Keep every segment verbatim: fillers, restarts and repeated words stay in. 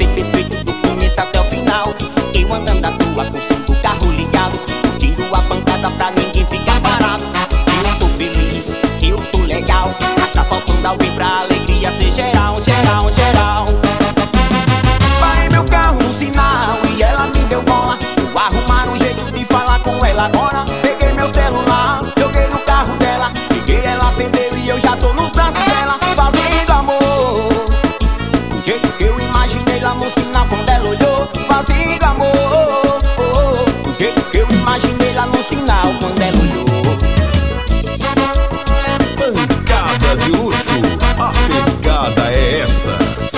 ser perfeito do começo até o final. Eu andando à toa com o som do carro ligado, curtindo a pancada pra ninguém ficar parado. Eu tô feliz, eu tô legal, mas tá faltando alguém pra alegria ser geral, geral, geral. Parei meu carro no sinal e ela me deu bola. Vou arrumar um jeito de falar com ela agora. Peguei meu celular, joguei no carro dela, liguei, ela atendeu e eu já tô nos braços dela, fazendo amor do jeito que eu imaginei lá no sinal quando ela olhou. Fazendo amor do jeito que eu imaginei lá no sinal quando ela olhou. Pancada de luxo, a pegada é essa.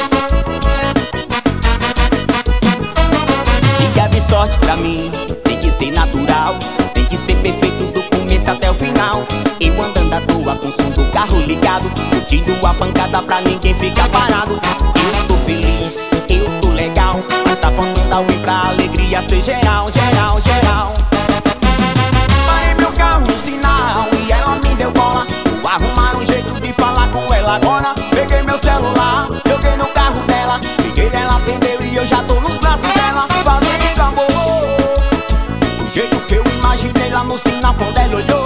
Dia de sorte pra mim tem que ser natural, tem que ser perfeito do começo até o final. Eu andando à toa com o som do carro ligado, curtindo a pancada pra ninguém ficar parado. Eu tô feliz, eu tô legal, mas tá faltando alguém pra alegria ser geral, geral, geral. Parei meu carro no sinal e ela me deu bola. Vou arrumar um jeito de falar com ela agora. Peguei meu celular, joguei no carro dela, liguei, ela atendeu e eu já tô nos braços dela, fazendo amor do jeito que eu imaginei lá no sinal quando ela olhou.